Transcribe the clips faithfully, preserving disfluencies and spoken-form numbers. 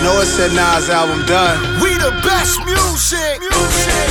know it said Nas album done. We the best music. music.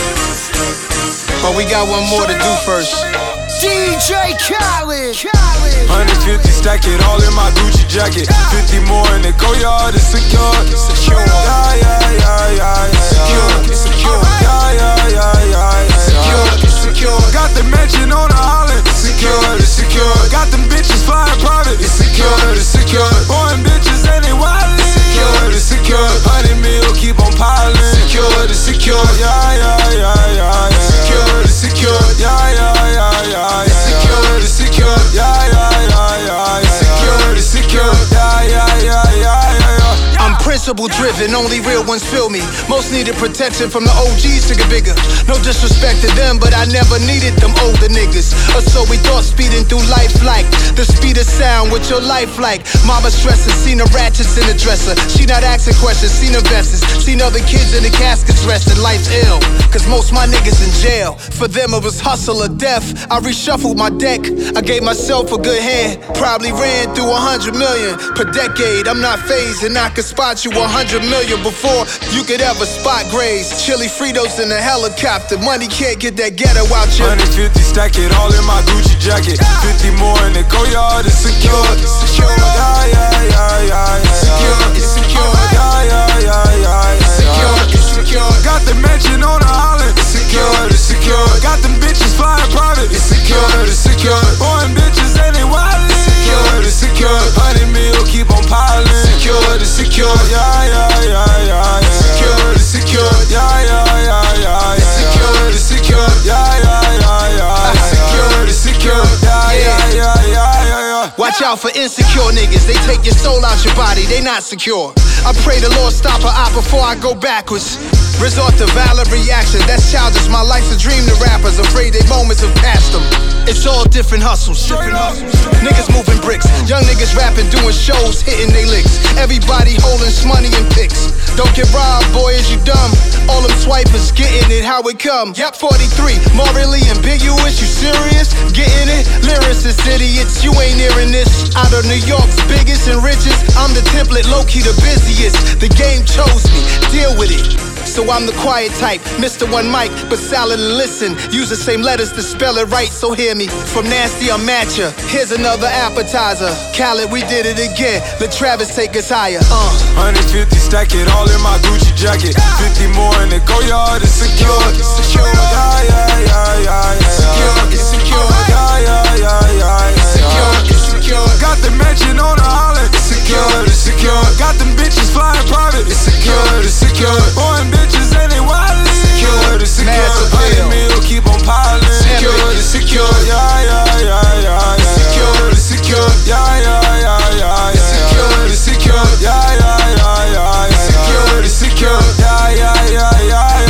But we got one more to do first. D J Khaled. Khaled. one fifty stack it all in my Gucci jacket. fifty more in the go-yard, it's secure. Secure. Yeah, yeah, yeah, yeah, yeah. Secure. Secure. Yeah, yeah, yeah, yeah, yeah. Secure. Secure. Got the mansion on the island. It's secure, it's secure. Got them bitches flying private. It's secure, it's secure. Boy, bitches and they wildin'. Secure, it's secure. Hundred mil keep on piling. Secure, it's secure. Yeah, yeah, yeah, yeah, yeah. Secure. Secure. Yeah, yeah, yeah, yeah. Secure. Secure. Yeah, yeah, yeah, yeah, yeah. Secure. Secure. Yeah, yeah, yeah, yeah, yeah. I'm principle driven, only real ones feel me. Most needed protection from the O Gs to get bigger. No disrespect to them, but I never needed them older niggas. Or so we thought, speeding through life like the speed of sound with your life like. Mama stressing, seen the ratchets in the dresser. She not asking questions, seen the vests. Seen other kids in the caskets resting. Life's ill, cause most my niggas in jail. For them it was hustle or death. I reshuffled my deck, I gave myself a good hand. Probably ran through a hundred million per decade. I'm not phased and I could spot you a hundred million before you could ever spot Grays. Chili Fritos in a helicopter. Money can't get that ghetto out you. one fifty stack it all in my Gucci jacket. fifty more in the go-yard, it's secure. Secure. Yeah, yeah, yeah, yeah, yeah. Secure. It's secure. Yeah, yeah, yeah, yeah, yeah. Secure. It's secure. Got the mansion on the island. It's secure, it's secure. Got them bitches flying private. It's secure, it's secure. Boy, bitches and they wildin'. Secure, it's secure. Hundred mil keep on piling. Secure. It's secure. Yeah, yeah, yeah, yeah, yeah. Secure. It's secure. Yeah, yeah, yeah, yeah, yeah. Secure. It's secure. Yeah, yeah, yeah, yeah. Secure. It's secure. Yeah, yeah, yeah, yeah, yeah. Watch out for insecure niggas. They take your soul out your body. They not secure. I pray the Lord stop a op before I go backwards. Resort to violent reaction, that's childish. My life's a dream to rappers, afraid they moments have passed them. It's all different hustles. Different hustles. Niggas moving bricks, young niggas rapping, doing shows, hitting they licks. Everybody holding money and pics. Don't get robbed, boy, is you dumb? All them swipers getting it how it come. Yep, forty-three, morally ambiguous, you serious? Getting it? Lyricist idiots, you ain't hearing this. Out of New York's biggest and richest, I'm the template, low-key the busiest. The game chose me, deal with it. So I'm the quiet type, Mister One Mic, but silent and listen. Use the same letters to spell it right, so hear me. From nasty, I'm at ya. Here's another appetizer. Khaled, we did it again. Let Travis take us higher. Uh. one fifty stack it all in my Gucci jacket. fifty more in the go-yard, it's secure. Secure. Yeah, yeah, yeah, yeah, yeah. Secure. It's secure. Yeah, yeah, yeah, yeah, yeah. Secure. It's secure. Got the mansion on the island. It's secure, it's secure. Got them bitches flying private. It's secure, it's secure. Boy, bitches and they wildin'. Secure, it's secure. Hundred mil keep on piling. Secure. It's secure. Yeah, yeah, yeah, yeah, yeah. Secure. It's secure. Yeah, yeah, yeah, yeah, yeah. Secure. It's secure. Yeah, yeah, yeah, yeah, yeah. Secure. It's secure. Yeah, yeah, yeah, yeah,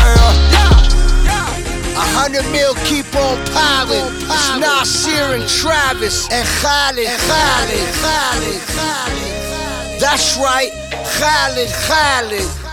yeah. A hundred mil keep on piling. It's Nasir and Travis and Khaled, Khaled, Khaled, Khaled. That's right, Khaled, Khaled.